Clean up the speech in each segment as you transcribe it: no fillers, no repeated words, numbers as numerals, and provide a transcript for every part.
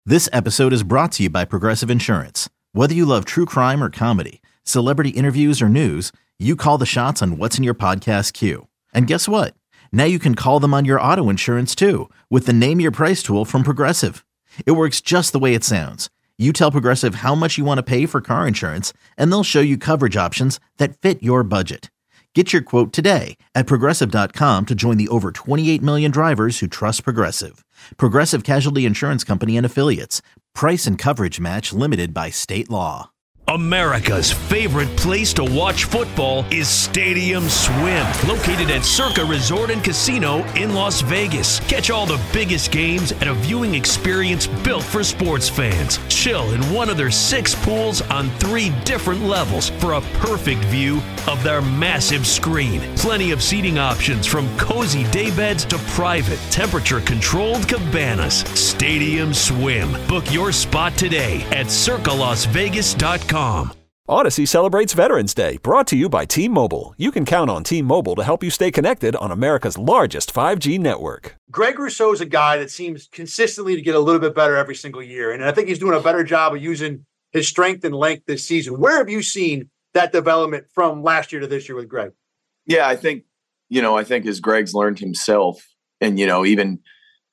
This episode is brought to you by Progressive Insurance. Whether you love true crime or comedy, celebrity interviews or news, you call the shots on what's in your podcast queue. And guess what? Now you can call them on your auto insurance too with the Name Your Price tool from Progressive. It works just the way it sounds. You tell Progressive how much you want to pay for car insurance, and they'll show you coverage options that fit your budget. Get your quote today at Progressive.com to join the over 28 million drivers who trust Progressive. Progressive Casualty Insurance Company and Affiliates. Price and coverage match limited by state law. America's favorite place to watch football is Stadium Swim, located at Circa Resort and Casino in Las Vegas. Catch all the biggest games at a viewing experience built for sports fans. Chill in one of their 6 pools on 3 different levels for a perfect view of their massive screen. Plenty of seating options from cozy daybeds to private, temperature-controlled cabanas. Stadium Swim. Book your spot today at circalasvegas.com. Odyssey celebrates Veterans Day, brought to you by T-Mobile. You can count on T-Mobile to help you stay connected on America's largest 5G network. Greg Rousseau is a guy that seems consistently to get a little bit better every single year, and I think he's doing a better job of using his strength and length this season. Where have you seen that development from last year to this year with Greg? Yeah, I think as Greg's learned himself and, even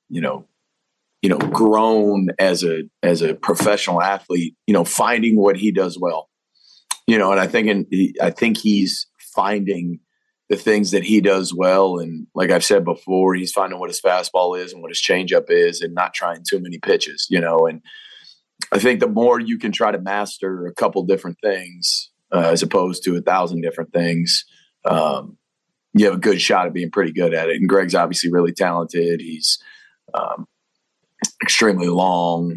grown as a professional athlete, finding what he does well, and I think he's finding the things that he does well. And like I've said before, he's finding what his fastball is and what his changeup is and not trying too many pitches, and I think the more you can try to master a couple different things, as opposed to 1,000 different things, you have a good shot at being pretty good at it. And Greg's obviously really talented. He's, extremely long,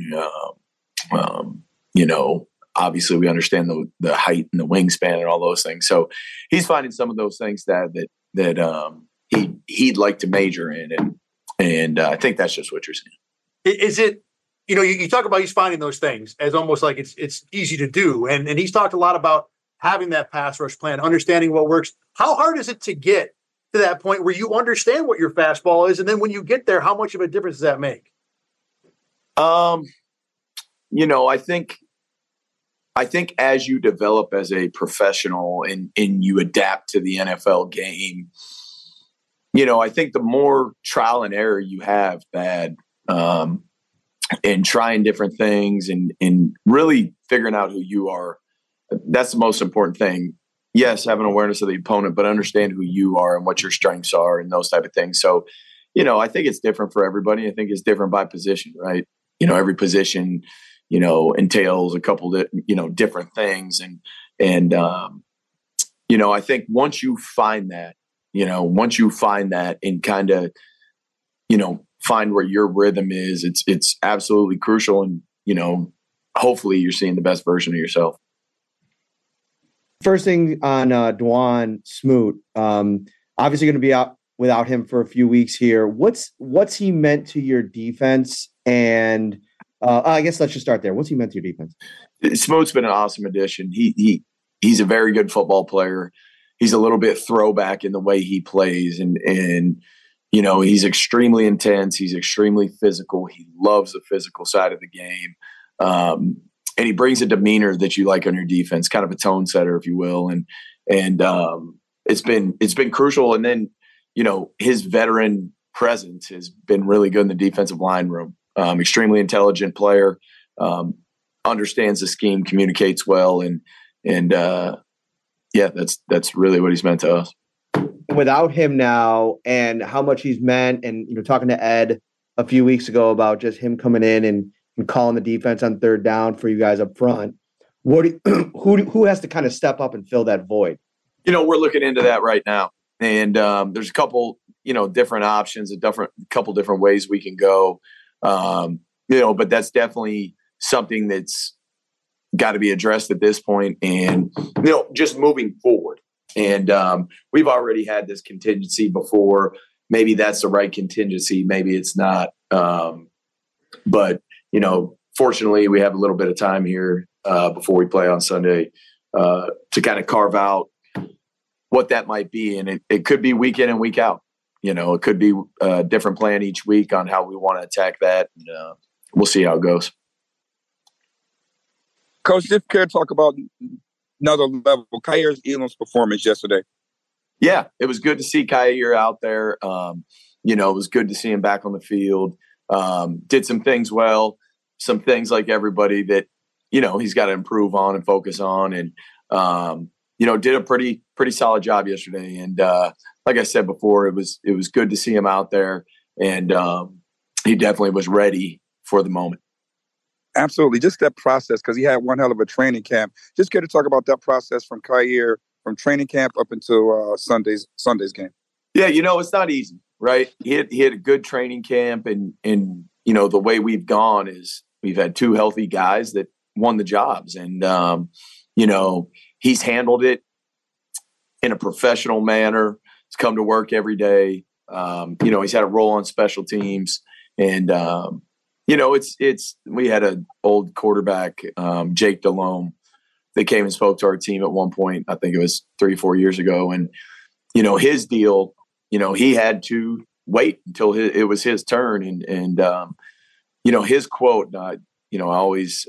obviously we understand the height and the wingspan and all those things. So he's finding some of those things that he'd like to major in. And I think that's just what you're saying. Is it, you talk about he's finding those things as almost like it's easy to do. And he's talked a lot about having that pass rush plan, understanding what works. How hard is it to get to that point where you understand what your fastball is? And then when you get there, how much of a difference does that make? I think as you develop as a professional and you adapt to the NFL game, I think the more trial and error you have, and trying different things and really figuring out who you are, that's the most important thing. Yes, have an awareness of the opponent, but understand who you are and what your strengths are and those type of things. So, I think it's different for everybody. I think it's different by position, right? Every position, entails a couple of, different things. And I think once you find that and kind of, find where your rhythm is, it's absolutely crucial. And, hopefully you're seeing the best version of yourself. First thing on Dawuane Smoot, obviously going to be out without him for a few weeks here. What's he meant to your defense? And I guess let's just start there. What's he meant to your defense? Smoot's been an awesome addition. He's a very good football player. He's a little bit throwback in the way he plays, and he's extremely intense. He's extremely physical. He loves the physical side of the game, and he brings a demeanor that you like on your defense, kind of a tone setter, if you will. And it's been crucial. And then his veteran presence has been really good in the defensive line room. Extremely intelligent player, understands the scheme, communicates well, and that's really what he's meant to us. Without him now, and how much he's meant, and talking to Ed a few weeks ago about just him coming in and calling the defense on third down for you guys up front. Who has to kind of step up and fill that void? We're looking into that right now, and there's a couple different options, couple different ways we can go. But that's definitely something that's got to be addressed at this point, and just moving forward. And we've already had this contingency before. Maybe that's the right contingency. Maybe it's not. But fortunately, we have a little bit of time here before we play on Sunday to kind of carve out what that might be, and it could be week in and week out. It could be a different plan each week on how we want to attack that. And, we'll see how it goes. Coach, if you care to talk about another level, Kaiir Elam's performance yesterday. Yeah, it was good to see Kaiir out there. It was good to see him back on the field. Did some things well, some things like everybody that, he's got to improve on and focus on. And, did a pretty solid job yesterday. And like I said before, it was good to see him out there. And he definitely was ready for the moment. Absolutely. Just that process, because he had one hell of a training camp. Just get to talk about that process from Kaiir, from training camp up until Sunday's game. Yeah, it's not easy, right? He had a good training camp, and the way we've gone is we've had two healthy guys that won the jobs, and he's handled it in a professional manner. He's come to work every day. He's had a role on special teams, and we had an old quarterback, Jake Delhomme, that came and spoke to our team at one point. I think it was 3 or 4 years ago. And, his deal, he had to wait until it was his turn. And his quote, I always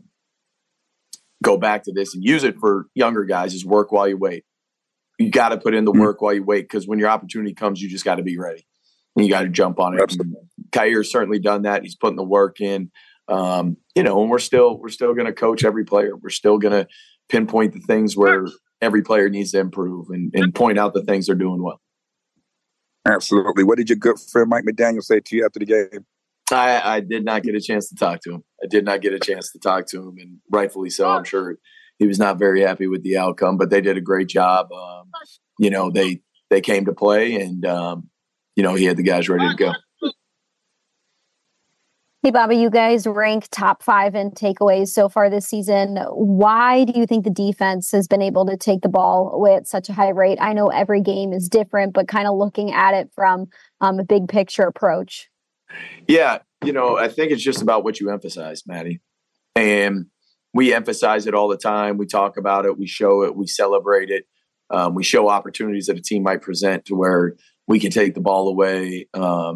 go back to this and use it for younger guys, is work while you wait. You got to put in the work while you wait, because when your opportunity comes, you just got to be ready. And you got to jump on it. Kair's certainly done that. He's putting the work in. And we're still going to coach every player. We're still going to pinpoint the things where every player needs to improve and point out the things they're doing well. Absolutely. What did your good friend Mike McDaniel say to you after the game? I did not get a chance to talk to him. And rightfully so. I'm sure he was not very happy with the outcome, but they did a great job. They came to play, and he had the guys ready to go. Hey, Bobby, you guys rank top 5 in takeaways so far this season. Why do you think the defense has been able to take the ball away at such a high rate? I know every game is different, but kind of looking at it from a big picture approach. Yeah, I think it's just about what you emphasize, Maddie. And we emphasize it all the time. We talk about it. We show it. We celebrate it. We show opportunities that a team might present to where we can take the ball away.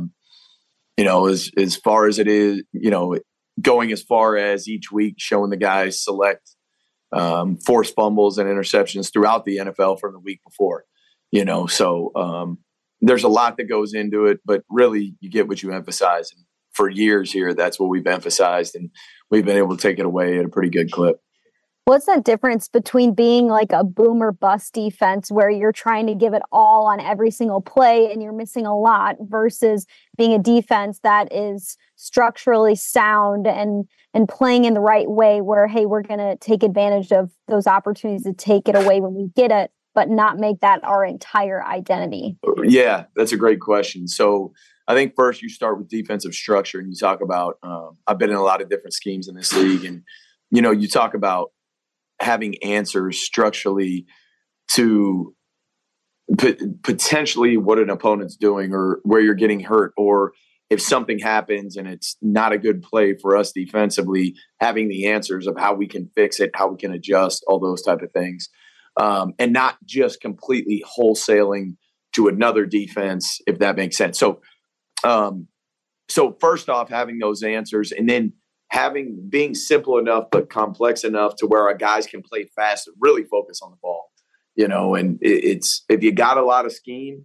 As far as it is, going as far as each week showing the guys select forced fumbles and interceptions throughout the NFL from the week before, so there's a lot that goes into it, but really you get what you emphasize. And for years here, that's what we've emphasized, and we've been able to take it away at a pretty good clip. What's that difference between being like a boom or bust defense where you're trying to give it all on every single play and you're missing a lot, versus being a defense that is structurally sound and playing in the right way where, hey, we're going to take advantage of those opportunities to take it away when we get it, but not make that our entire identity? Yeah, that's a great question. So I think first you start with defensive structure, and you talk about, I've been in a lot of different schemes in this league, and, you talk about having answers structurally to potentially what an opponent's doing or where you're getting hurt, or if something happens and it's not a good play for us defensively, having the answers of how we can fix it, how we can adjust, all those type of things. And not just completely wholesaling to another defense, if that makes sense. So first off, having those answers, and then being simple enough but complex enough to where our guys can play fast and really focus on the ball, and it's, if you got a lot of scheme,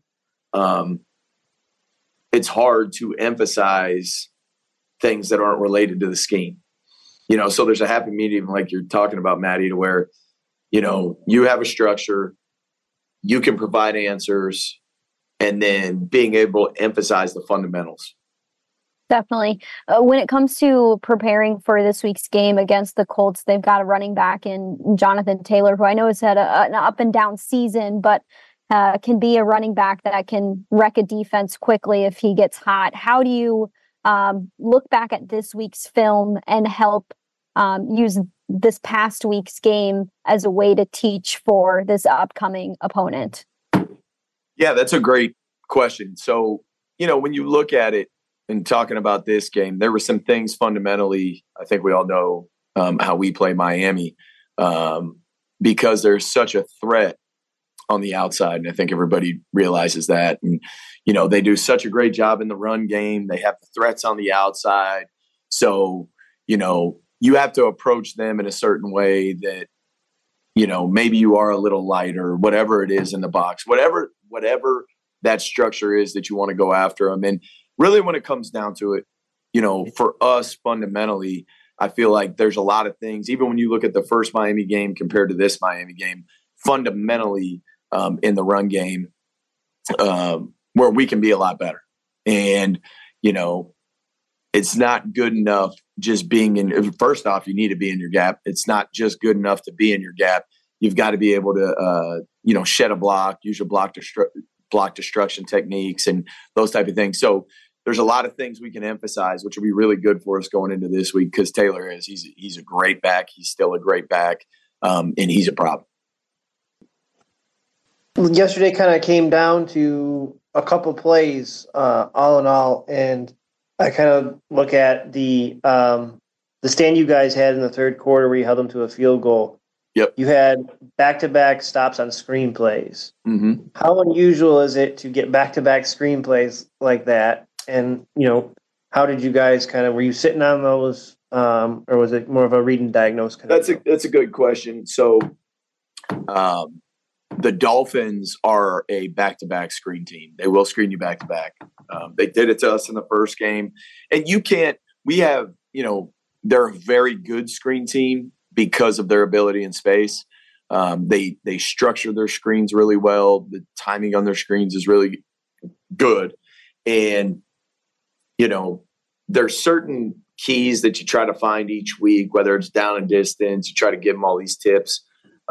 it's hard to emphasize things that aren't related to the scheme, so there's a happy medium, like you're talking about, Maddie, to where, you have a structure, you can provide answers, and then being able to emphasize the fundamentals. Definitely. When it comes to preparing for this week's game against the Colts, they've got a running back in Jonathan Taylor, who I know has had an up and down season, but can be a running back that can wreck a defense quickly if he gets hot. How do you look back at this week's film and help use this past week's game as a way to teach for this upcoming opponent? Yeah, that's a great question. So, when you look at it, and talking about this game, there were some things fundamentally, I think we all know how we play Miami, because there's such a threat on the outside. And I think everybody realizes that. And, they do such a great job in the run game. They have the threats on the outside. So, you have to approach them in a certain way that, maybe you are a little lighter, whatever it is in the box, whatever that structure is that you want to go after them. And really when it comes down to it, for us fundamentally, I feel like there's a lot of things, even when you look at the first Miami game compared to this Miami game, fundamentally in the run game, where we can be a lot better. And, it's not good enough just being in. First off, you need to be in your gap. It's not just good enough to be in your gap. You've got to be able to, shed a block, use your block destruction techniques and those type of things. So there's a lot of things we can emphasize, which will be really good for us going into this week, because Taylor he's a great back. He's still a great back, and he's a problem. Yesterday kind of came down to a couple plays, all in all, and I kind of look at the stand you guys had in the third quarter where you held them to a field goal. Yep. You had back-to-back stops on screenplays. Mm-hmm. How unusual is it to get back-to-back screenplays like that? And, how did you guys were you sitting on those, or was it more of a read and diagnose kind of? That's a good question. So, the Dolphins are a back-to-back screen team. They will screen you back-to-back. They did it to us in the first game. And they're a very good screen team because of their ability in space. They structure their screens really well. The timing on their screens is really good. And, there's certain keys that you try to find each week, whether it's down and distance, you try to give them all these tips.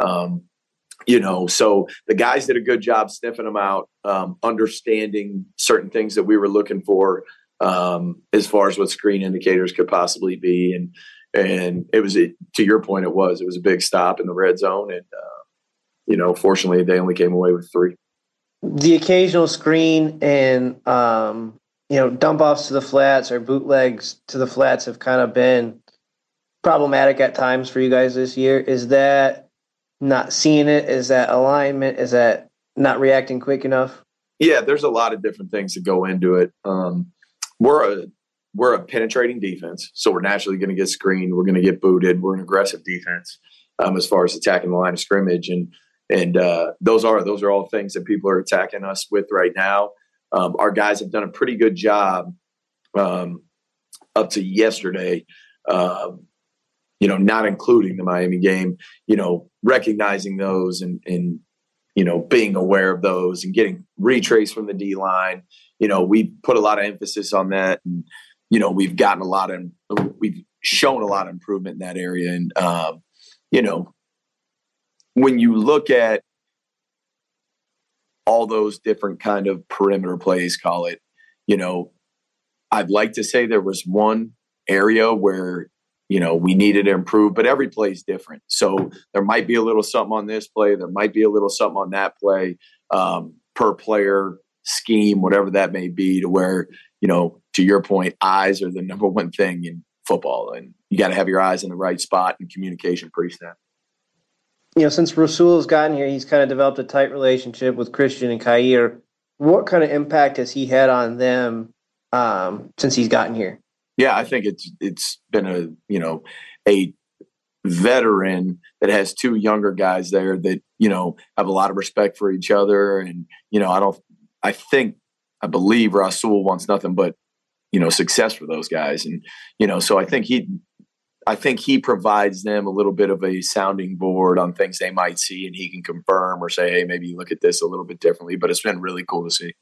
So the guys did a good job sniffing them out, understanding certain things that we were looking for, as far as what screen indicators could possibly be. And it was, to your point, it was a big stop in the red zone. And, fortunately they only came away with 3. The occasional screen and, dump offs to the flats or bootlegs to the flats have kind of been problematic at times for you guys this year. Is that not seeing it? Is that alignment? Is that not reacting quick enough? Yeah, there's a lot of different things that go into it. We're a penetrating defense, so we're naturally going to get screened. We're going to get booted. We're an aggressive defense as far as attacking the line of scrimmage, and those are all things that people are attacking us with right now. Our guys have done a pretty good job up to yesterday. Not including the Miami game, recognizing those and being aware of those and getting retraced from the D line. We put a lot of emphasis on that, and we've shown a lot of improvement in that area. And when you look at all those different kind of perimeter plays, call it, I'd like to say there was one area where we needed to improve, but every play is different. So there might be a little something on this play. There might be a little something on that play, per player, scheme, whatever that may be, to where, to your point, eyes are the number one thing in football. And you got to have your eyes in the right spot and communication pre-snap. Since Rasul has gotten here, he's kind of developed a tight relationship with Christian and Kaiir. What kind of impact has he had on them since he's gotten here? Yeah, I think it's been a veteran that has 2 younger guys there that, have a lot of respect for each other. And, I believe Rasul wants nothing but, success for those guys. And, so I think he provides them a little bit of a sounding board on things they might see, and he can confirm or say, hey, maybe you look at this a little bit differently, but it's been really cool to see.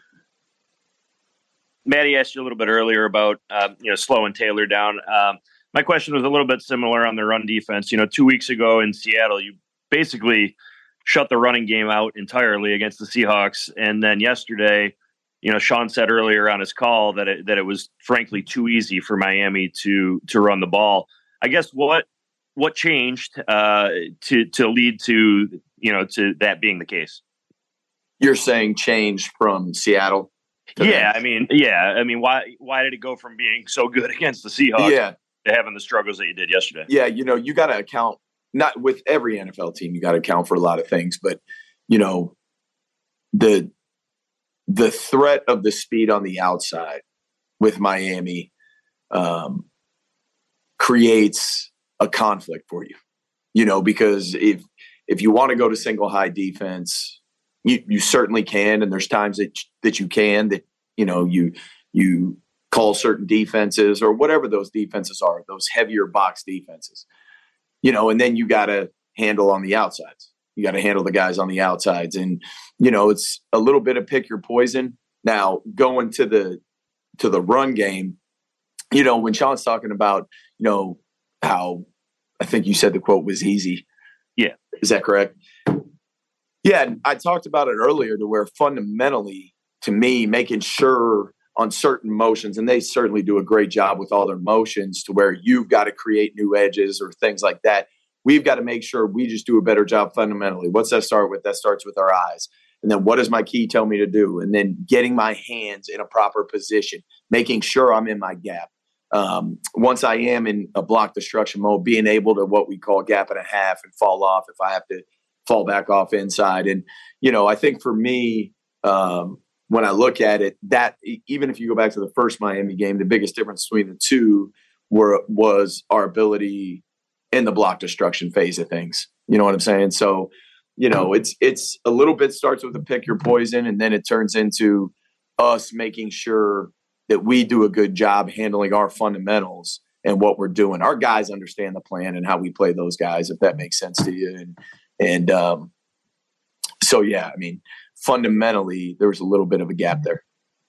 Maddie asked you a little bit earlier about, slowing Taylor down. My question was a little bit similar on the run defense. 2 weeks ago in Seattle, you basically shut the running game out entirely against the Seahawks. And then yesterday, Sean said earlier on his call that it was frankly too easy for Miami to run the ball. I guess what changed to lead to that being the case? You're saying change from Seattle? Yeah, I mean, why did it go from being so good against the Seahawks to having the struggles that you did yesterday? Yeah, you got to account, not with every NFL team, you got to account for a lot of things, but the threat of the speed on the outside with Miami creates a conflict for you, because if you want to go to single high defense, you certainly can. And there's times that you can, that, you call certain defenses or whatever those defenses are, those heavier box defenses, and then you got to handle on the outsides. You got to handle the guys on the outsides. And, it's a little bit of pick your poison. Now, going to the run game, when Sean's talking about, how I think you said the quote was easy. Yeah. Is that correct? Yeah. I talked about it earlier, to where fundamentally, to me, making sure on certain motions, and they certainly do a great job with all their motions, to where you've got to create new edges or things like that. We've got to make sure we just do a better job fundamentally. What's that start with? That starts with our eyes. And then what does my key tell me to do? And then getting my hands in a proper position, making sure I'm in my gap. Once I am in a block destruction mode, being able to what we call gap and a half and fall off if I have to fall back off inside. And, I think for me, when I look at it, that even if you go back to the first Miami game, the biggest difference between the two was our ability in the block destruction phase of things. You know what I'm saying? So, it's a little bit starts with a pick your poison, and then it turns into us making sure that we do a good job handling our fundamentals and what we're doing. Our guys understand the plan and how we play those guys, if that makes sense to you. And so, yeah, I mean, fundamentally, there was a little bit of a gap there.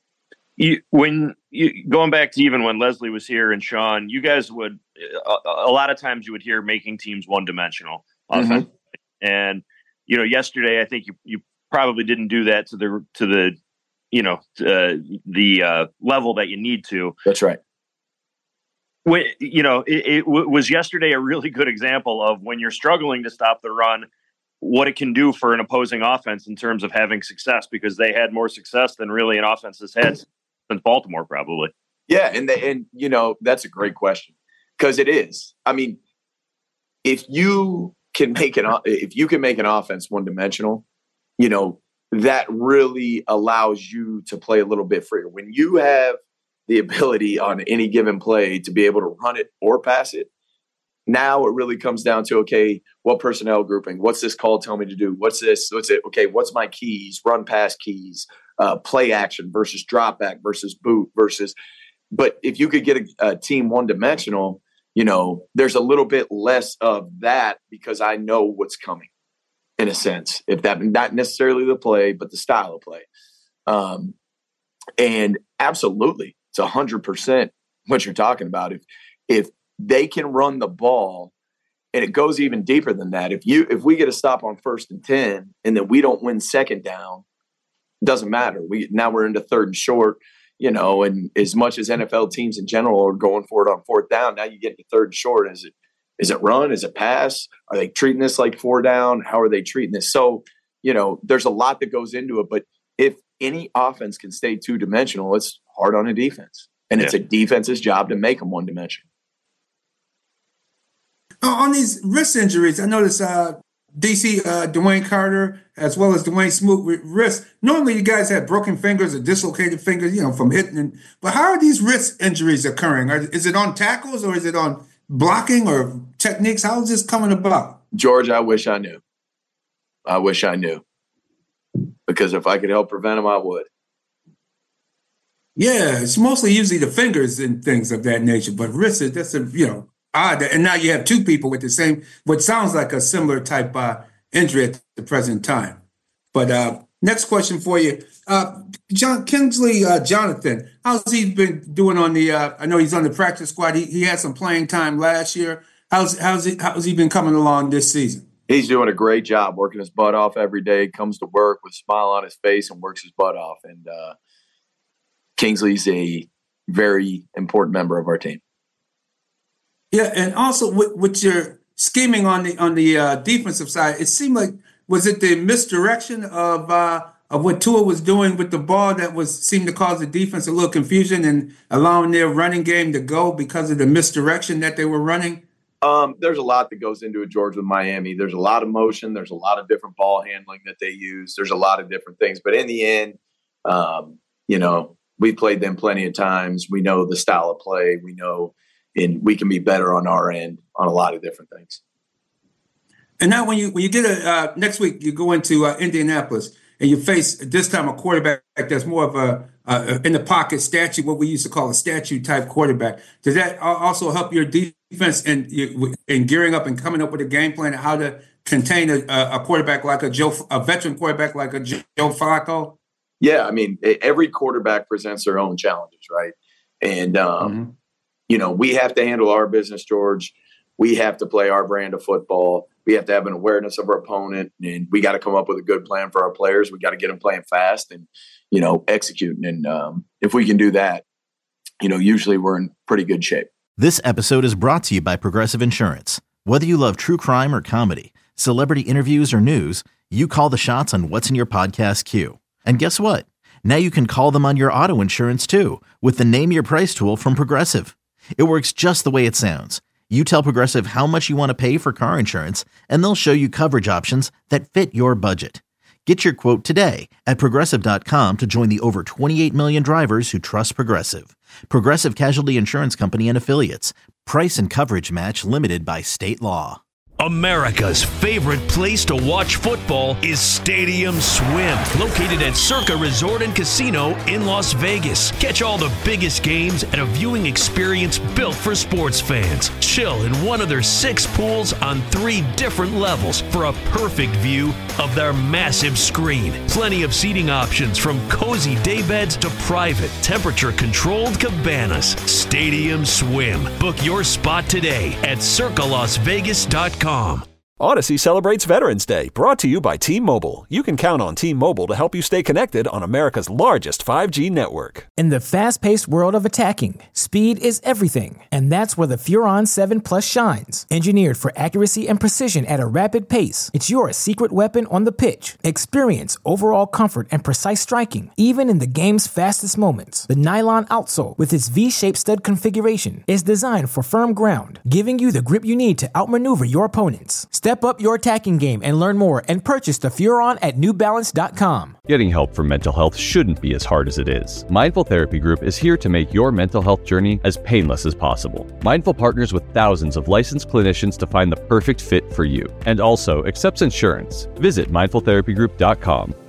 Going back to even when Leslie was here and Sean, you guys would a lot of times you would hear making teams one-dimensional offensively. And yesterday I think you probably didn't do that to the level that you need to. That's right. It was yesterday a really good example of when you're struggling to stop the run, what it can do for an opposing offense in terms of having success, because they had more success than really an offense has had since Baltimore, probably. Yeah, and that's a great question, because it is. I mean, if you can make an offense one-dimensional, that really allows you to play a little bit freer. When you have the ability on any given play to be able to run it or pass it, now it really comes down to, okay, what personnel grouping? What's this call tell me to do? What's this? What's it? Okay, what's my keys? Run pass keys, play action versus drop back versus boot versus. But if you could get a team one-dimensional, there's a little bit less of that, because I know what's coming, in a sense, if that not necessarily the play, but the style of play. And absolutely, it's 100% what you're talking about. If they can run the ball, and it goes even deeper than that. If we get a stop on 1st and 10, and then we don't win second down, doesn't matter. Now we're into 3rd and short. And as much as NFL teams in general are going for it on 4th down, now you get to 3rd and short. Is it run? Is it pass? Are they treating this like 4 down? How are they treating this? So, there's a lot that goes into it. But if any offense can stay 2-dimensional, it's hard on a defense. And it's a defense's job to make them 1-dimensional. On these wrist injuries, I noticed DC, Dwayne Carter, as well as Dwayne Smoot with wrists. Normally, you guys have broken fingers or dislocated fingers, from hitting. But how are these wrist injuries occurring? Is it on tackles, or is it on blocking or techniques? How is this coming about? George, I wish I knew. Because if I could help prevent them, I would. Yeah, it's mostly usually the fingers and things of that nature. But wrists, that's odd. And now you have 2 people with the same, what sounds like a similar type injury at the present time. But next question for you, Jonathan, how's he been doing on the? I know he's on the practice squad. He had some playing time last year. How's he been coming along this season? He's doing a great job, working his butt off every day. Comes to work with a smile on his face and works his butt off. And Kingsley's a very important member of our team. Yeah, and also with your scheming on the defensive side, it seemed like, was it the misdirection of what Tua was doing with the ball that seemed to cause the defense a little confusion and allowing their running game to go because of the misdirection that they were running? There's a lot that goes into it, George, with Miami. There's a lot of motion. There's a lot of different ball handling that they use. There's a lot of different things. But in the end, we played them plenty of times. We know the style of play. We know, and we can be better on our end on a lot of different things. And now when you get next week, you go into Indianapolis and you face this time a quarterback that's more of a in the pocket statue, what we used to call a statue type quarterback. Does that also help your defense in gearing up and coming up with a game plan of how to contain a quarterback like a veteran quarterback like a Joe Flacco? Yeah, I mean, every quarterback presents their own challenges, right? And we have to handle our business, George. We have to play our brand of football. We have to have an awareness of our opponent, and we got to come up with a good plan for our players. We got to get them playing fast and, executing. And if we can do that, usually we're in pretty good shape. This episode is brought to you by Progressive Insurance. Whether you love true crime or comedy, celebrity interviews or news, you call the shots on what's in your podcast queue. And guess what? Now you can call them on your auto insurance too with the Name Your Price tool from Progressive. It works just the way it sounds. You tell Progressive how much you want to pay for car insurance, and they'll show you coverage options that fit your budget. Get your quote today at Progressive.com to join the over 28 million drivers who trust Progressive. Progressive Casualty Insurance Company and Affiliates. Price and coverage match limited by state law. America's favorite place to watch football is Stadium Swim, located at Circa Resort and Casino in Las Vegas. Catch all the biggest games at a viewing experience built for sports fans. Chill in one of their 6 pools on 3 different levels for a perfect view of their massive screen. Plenty of seating options from cozy daybeds to private, temperature-controlled cabanas. Stadium Swim. Book your spot today at circalasvegas.com. Odyssey celebrates Veterans Day, brought to you by T-Mobile. You can count on T-Mobile to help you stay connected on America's largest 5G network. In the fast-paced world of attacking, speed is everything, and that's where the Furon 7 Plus shines. Engineered for accuracy and precision at a rapid pace, it's your secret weapon on the pitch. Experience overall comfort and precise striking, even in the game's fastest moments. The nylon outsole, with its V-shaped stud configuration, is designed for firm ground, giving you the grip you need to outmaneuver your opponents. Step up your attacking game and learn more and purchase the Furon at NewBalance.com. Getting help for mental health shouldn't be as hard as it is. Mindful Therapy Group is here to make your mental health journey as painless as possible. Mindful partners with thousands of licensed clinicians to find the perfect fit for you and also accepts insurance. Visit mindfultherapygroup.com